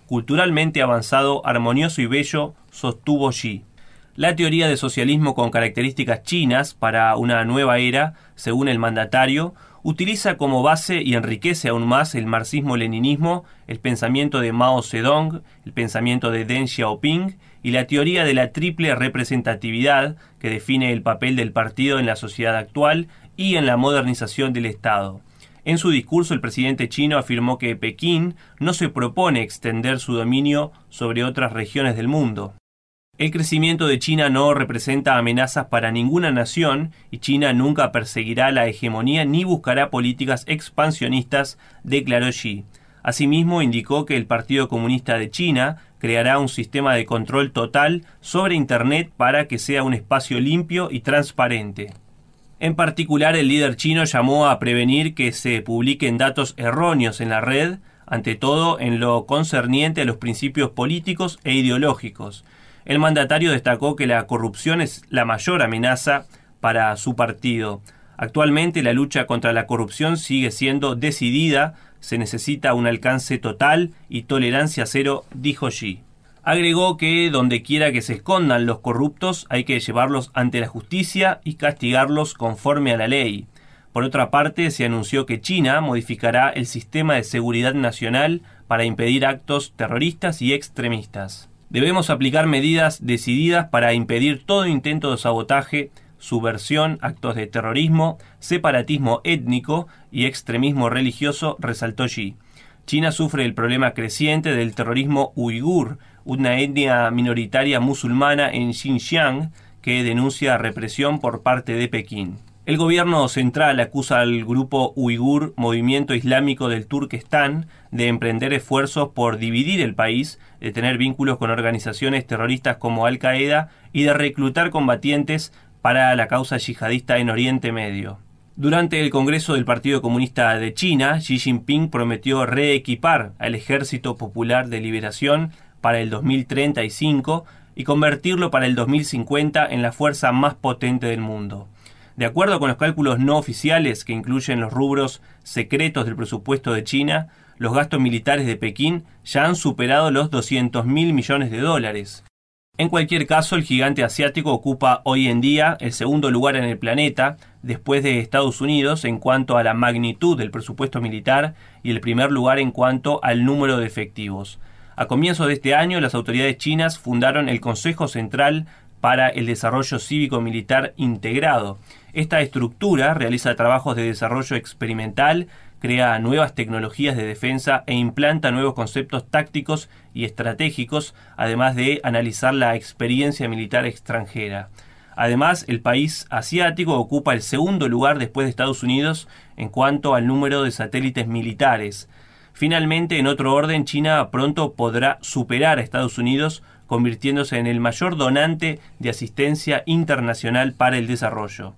culturalmente avanzado, armonioso y bello, sostuvo Xi. La teoría de socialismo con características chinas para una nueva era, según el mandatario, utiliza como base y enriquece aún más el marxismo-leninismo, el pensamiento de Mao Zedong, el pensamiento de Deng Xiaoping y la teoría de la triple representatividad que define el papel del partido en la sociedad actual y en la modernización del Estado. En su discurso, el presidente chino afirmó que Pekín no se propone extender su dominio sobre otras regiones del mundo. El crecimiento de China no representa amenazas para ninguna nación y China nunca perseguirá la hegemonía ni buscará políticas expansionistas, declaró Xi. Asimismo, indicó que el Partido Comunista de China creará un sistema de control total sobre Internet para que sea un espacio limpio y transparente. En particular, el líder chino llamó a prevenir que se publiquen datos erróneos en la red, ante todo en lo concerniente a los principios políticos e ideológicos. El mandatario destacó que la corrupción es la mayor amenaza para su partido. Actualmente la lucha contra la corrupción sigue siendo decidida, se necesita un alcance total y tolerancia cero, dijo Xi. Agregó que donde quiera que se escondan los corruptos hay que llevarlos ante la justicia y castigarlos conforme a la ley. Por otra parte, se anunció que China modificará el sistema de seguridad nacional para impedir actos terroristas y extremistas. Debemos aplicar medidas decididas para impedir todo intento de sabotaje, subversión, actos de terrorismo, separatismo étnico y extremismo religioso, resaltó Xi. China sufre el problema creciente del terrorismo uigur, una etnia minoritaria musulmana en Xinjiang que denuncia represión por parte de Pekín. El gobierno central acusa al grupo uigur, movimiento islámico del Turquestán, de emprender esfuerzos por dividir el país, de tener vínculos con organizaciones terroristas como Al-Qaeda y de reclutar combatientes para la causa yihadista en Oriente Medio. Durante el Congreso del Partido Comunista de China, Xi Jinping prometió reequipar al Ejército Popular de Liberación para el dos mil treinta y cinco y convertirlo para el dos mil cincuenta en la fuerza más potente del mundo. De acuerdo con los cálculos no oficiales que incluyen los rubros secretos del presupuesto de China, los gastos militares de Pekín ya han superado los doscientos mil millones de dólares. En cualquier caso, el gigante asiático ocupa hoy en día el segundo lugar en el planeta, después de Estados Unidos en cuanto a la magnitud del presupuesto militar y el primer lugar en cuanto al número de efectivos. A comienzos de este año, las autoridades chinas fundaron el Consejo Central para el Desarrollo Cívico-Militar Integrado. Esta estructura realiza trabajos de desarrollo experimental, crea nuevas tecnologías de defensa e implanta nuevos conceptos tácticos y estratégicos, además de analizar la experiencia militar extranjera. Además, el país asiático ocupa el segundo lugar después de Estados Unidos en cuanto al número de satélites militares. Finalmente, en otro orden, China pronto podrá superar a Estados Unidos, convirtiéndose en el mayor donante de asistencia internacional para el desarrollo.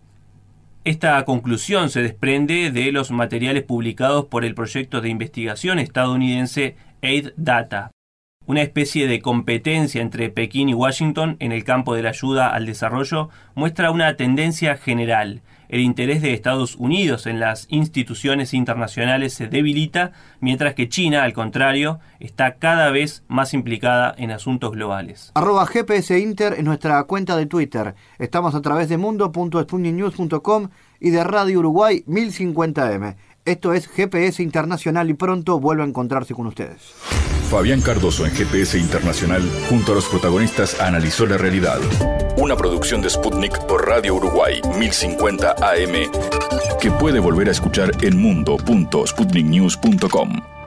Esta conclusión se desprende de los materiales publicados por el proyecto de investigación estadounidense Aid Data, una especie de competencia entre Pekín y Washington en el campo de la ayuda al desarrollo. Muestra una tendencia general. El interés de Estados Unidos en las instituciones internacionales se debilita, mientras que China, al contrario, está cada vez más implicada en asuntos globales. Arroba G P S Inter en nuestra cuenta de Twitter. Estamos a través de mundo punto sputnik news punto com y de Radio Uruguay mil cincuenta M. Esto es G P S Internacional y pronto vuelvo a encontrarse con ustedes. Fabián Cardoso en G P S Internacional, junto a los protagonistas, analizó la realidad. Una producción de Sputnik por Radio Uruguay mil cincuenta A M, que puede volver a escuchar en mundo punto sputnik news punto com.